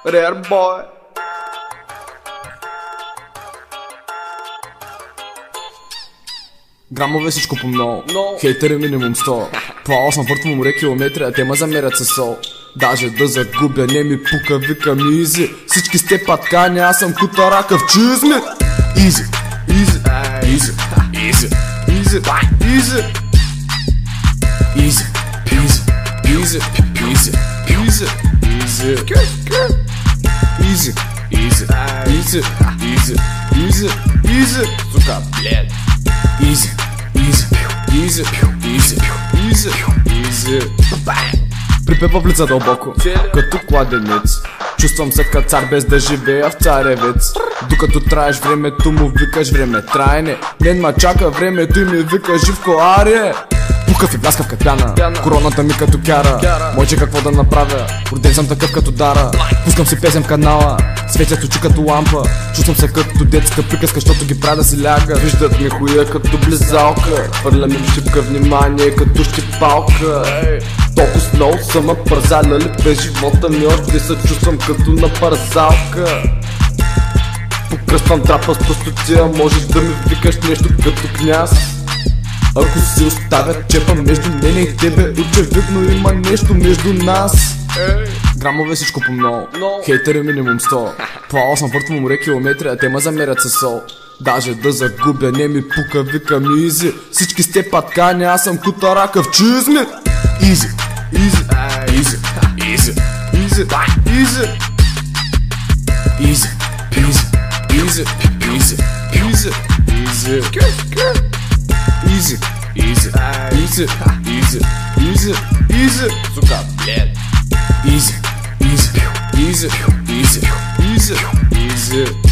Rare boy. Грамове всичко по много, хейтери минимум 100. Плавал съм въртво море километри, а те ме замерят със сол. Даже да загубя не ми пука, викам изи. Всички сте паткани, аз съм кутарака в чизми. Изи, изи, изи, изи, изи, изи, изи, изи, изи, изи, изи, изи, изи, изи, изи, изи, изи, изи, сука, блядь. Изи, изи, изи, изи, изи, изи. Припепва в лица дълбоко, като кладенец. Чувствам се като цар без да живея в царевец. Докато траеш времето му викаш време трайне. Мен ма чака времето и ми вика Живко Аре. Пукав и бляскав като пяна, короната ми като кяра. Мойче какво да направя, роден съм такъв като Дара. Пускам си песен в канала, светят очи като лампа. Чувствам се като детска приказка, защото ги правя да си ляга. Виждат ми хуя като близалка, хвърля ми в шипка внимание като щипалка. Толкова много съм напързаляли през живота ми, още се чувствам като на парзалка. Покръствам трапа с простотия, можеш да ми викаш нещо като княз. Ако се оставя чепа между мене и тебе, очевидно има нещо между нас. Грамове всичко по много, хейтери минимум 100. Плавал съм въртво море километри, а те ме замерят със сол. Даже да загубя не ми пука, викам изи. Всички сте паткани, аз съм кутарака в чизми. Изи, изи, изи, изи, изи, изи, изи, изи, изи, изи, изи, изи, изи, изи, изи, изи, изи, изи, сука, блядь. Изи, изи, изи, изи, изи, изи.